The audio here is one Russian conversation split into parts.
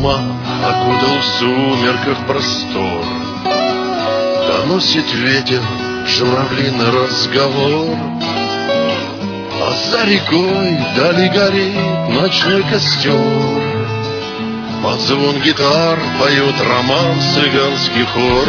туман окутал в сумерках простор. Доносит ветер журавлиный разговор, а за рекой вдали горит ночной костер. Под звон гитар поет роман цыганский хор.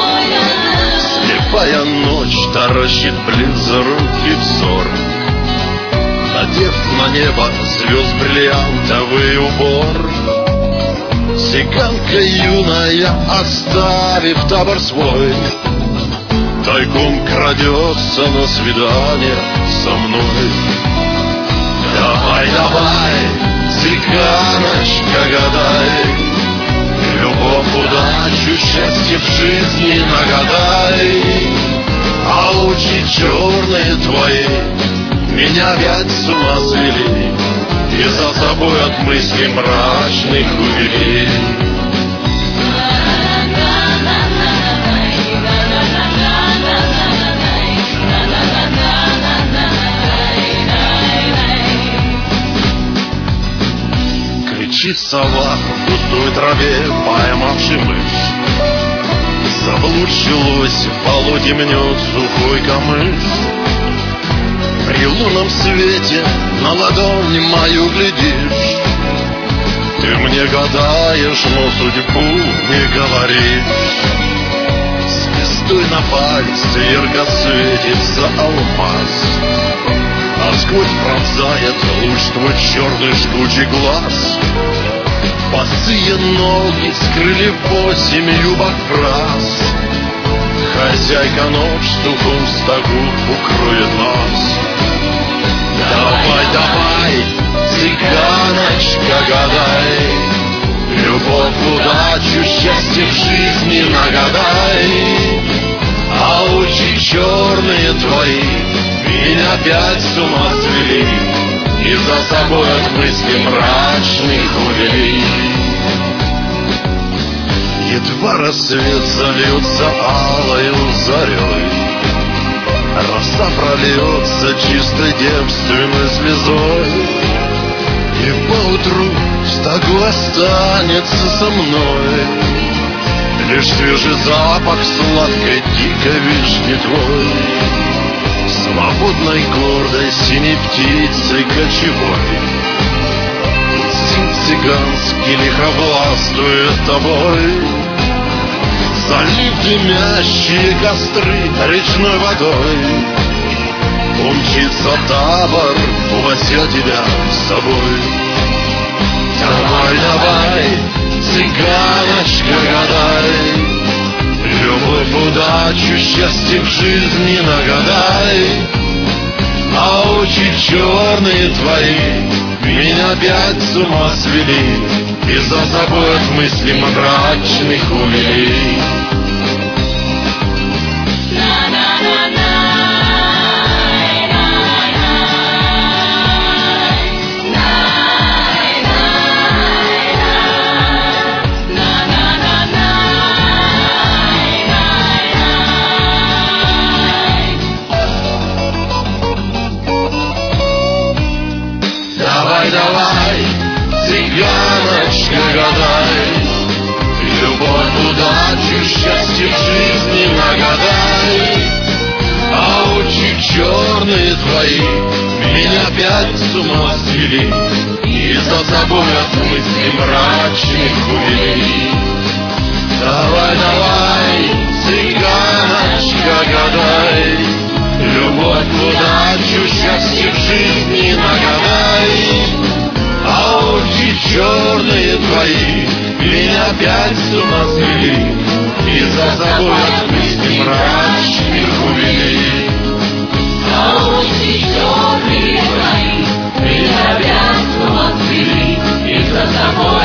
Слепая ночь таращит близорукий взор, надев на небо звезд бриллиантовый убор. Цыганка юная, оставив табор свой, тайком крадется на свидание со мной. Давай, давай, цыганочка, гадай, любовь, удачу, счастье в жизни нагадай. А лучи черные твои меня опять с ума свели и за собой от мыслей мрачных увели. Кричит сова в густой траве, поймавший мышь. Заблудший лось в болоте мнет сухой камыш. При лунном свете на ладонь мою глядишь. Ты мне гадаешь, но судьбу не говоришь. Звездой на пальце ярко светится алмаз, а сквозь пронзает луч твой черный жгучий глаз. Босые ноги скрыли 8 юбок фраз. Хозяйка ночь в сухом стогу укроет нас. Давай, давай, цыганочка, гадай, любовь, удачу, счастье в жизни нагадай. А лучи черные твои меня опять с ума свели и за собой от мыслей мрачных увели. Едва рассвет зальется алою зарей, роса прольется чистой девственной слезой, и поутру в стогу останется со мной лишь свежий запах сладкой дикой вишни твой. Свободной, гордой, синей птицей кочевой инстинкт цыганский лихо властвует тобой. Залив дымящие костры речной водой, умчится табор, унося тебя с собой. Давай, давай, цыганочка, гадай, любовь, удачу, счастье в жизни нагадай. А очи черные твои меня опять с ума свели и за собой от мыслей мрачных увели. Давай, давай, цыганочка, гадай, любовь, удачу, счастье в жизни нагадай. А очи черные твои меня опять с ума свели и за собой от мыслей мрачных увели. Давай, давай, цыганочка, гадай, любовь, удачу, счастье в жизни нагадай. А очи черные твои меня опять с ума свели и за собой от мыслей мрачных увели. А очи черные твои меня опять с ума свели и за собой